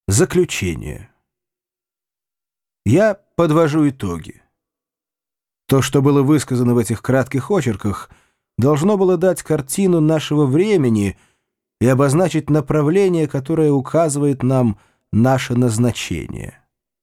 Заключение. Я подвожу итоги. То, что было высказано в этих кратких очерках, должно было дать картину нашего времени и обозначить направление, которое указывает нам наше назначение.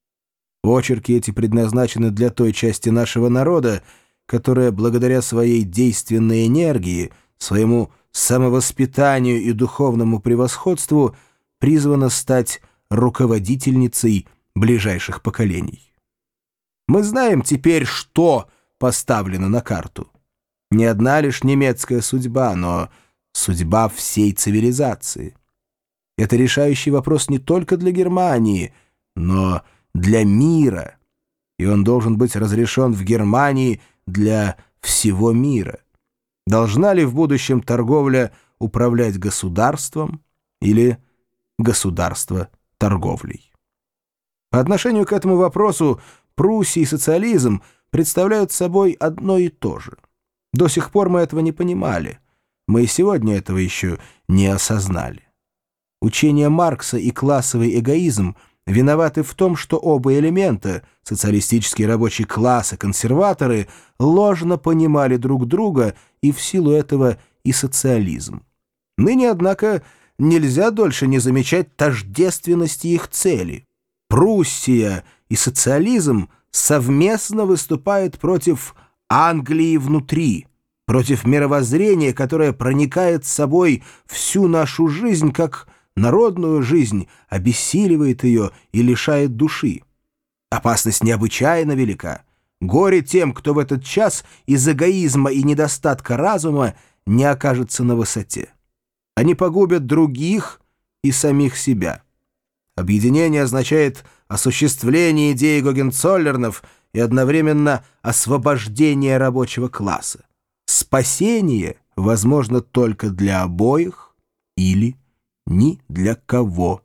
Очерки эти предназначены для той части нашего народа, которая благодаря своей действенной энергии, своему самовоспитанию и духовному превосходству призвана стать руководительницей ближайших поколений. Мы знаем теперь, что поставлено на карту. Не одна лишь немецкая судьба, но судьба всей цивилизации. Это решающий вопрос не только для Германии, но для мира, и он должен быть разрешен в Германии для всего мира. Должна ли в будущем торговля управлять государством или государство торговлей? По отношению к этому вопросу Пруссия и социализм представляют собой одно и то же. До сих пор мы этого не понимали. Мы и сегодня этого еще не осознали. Учение Маркса и классовый эгоизм виноваты в том, что оба элемента, социалистический рабочий класс и консерваторы, ложно понимали друг друга, и в силу этого и социализм. Ныне, однако, нельзя дольше не замечать тождественности их цели. Пруссия и социализм совместно выступают против Англии внутри, против мировоззрения, которое проникает с собой всю нашу жизнь, как народную жизнь, обессиливает ее и лишает души. Опасность необычайно велика. Горе тем, кто в этот час из эгоизма и недостатка разума не окажется на высоте. Они погубят других и самих себя. Объединение означает осуществление идеи Гогенцоллернов и одновременно освобождение рабочего класса. Спасение возможно только для обоих или ни для кого.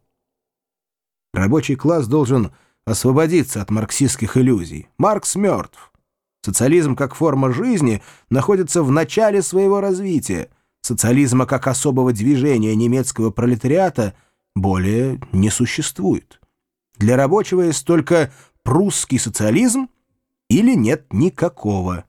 Рабочий класс должен освободиться от марксистских иллюзий. Маркс мертв. Социализм как форма жизни находится в начале своего развития. Социализма как особого движения немецкого пролетариата более не существует. Для рабочего есть только прусский социализм или нет никакого.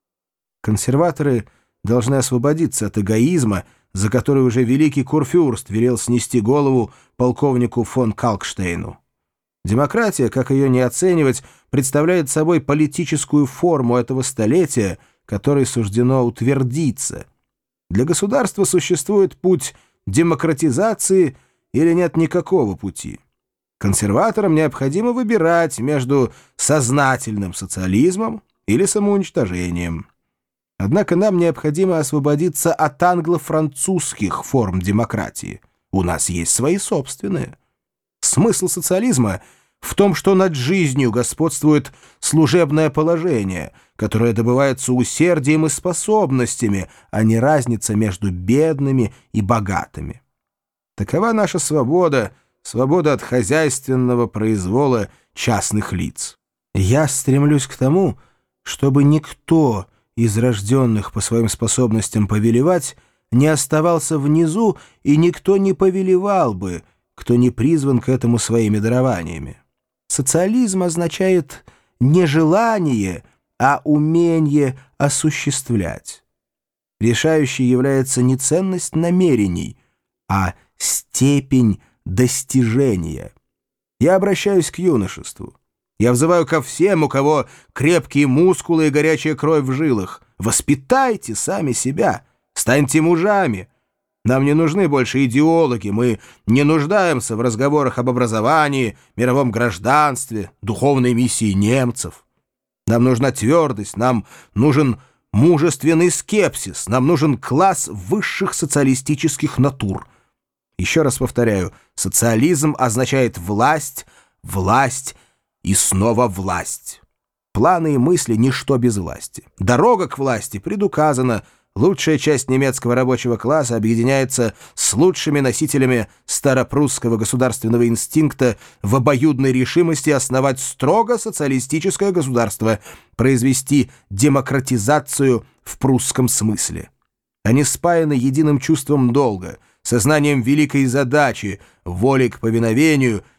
Консерваторы должны освободиться от эгоизма, за который уже великий курфюрст велел снести голову полковнику фон Калкштейну. Демократия, как ее не оценивать, представляет собой политическую форму этого столетия, которой суждено утвердиться. Для государства существует путь демократизации или нет никакого пути. Консерваторам необходимо выбирать между сознательным социализмом или самоуничтожением. Однако нам необходимо освободиться от англо-французских форм демократии. У нас есть свои собственные. Смысл социализма в том, что над жизнью господствует служебное положение, которое добывается усердием и способностями, а не разница между бедными и богатыми. Такова наша свобода, свобода от хозяйственного произвола частных лиц. Я стремлюсь к тому, чтобы никто из рожденных по своим способностям повелевать не оставался внизу, и никто не повелевал бы, кто не призван к этому своими дарованиями. Социализм означает не желание, а умение осуществлять. Решающей является не ценность намерений, а степень достижения. Я обращаюсь к юношеству. Я взываю ко всем, у кого крепкие мускулы и горячая кровь в жилах. Воспитайте сами себя, станьте мужами. Нам не нужны больше идеологи, мы не нуждаемся в разговорах об образовании, мировом гражданстве, духовной миссии немцев. Нам нужна твердость, нам нужен мужественный скепсис, нам нужен класс высших социалистических натур. Еще раз повторяю, социализм означает власть, власть и снова власть. Планы и мысли — ничто без власти. Дорога к власти предуказана. Лучшая часть немецкого рабочего класса объединяется с лучшими носителями старопрусского государственного инстинкта в обоюдной решимости основать строго социалистическое государство, произвести демократизацию в прусском смысле. Они спаяны единым чувством долга, сознанием великой задачи, волей к повиновению,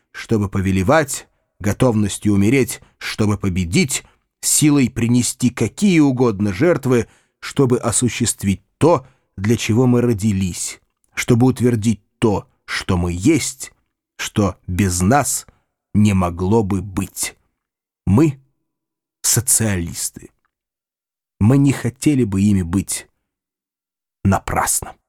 чтобы повелевать, готовностью умереть, чтобы победить, силой принести какие угодно жертвы, чтобы осуществить то, для чего мы родились, чтобы утвердить то, что мы есть, что без нас не могло бы быть. Мы — социалисты. Мы не хотели бы ими быть напрасно.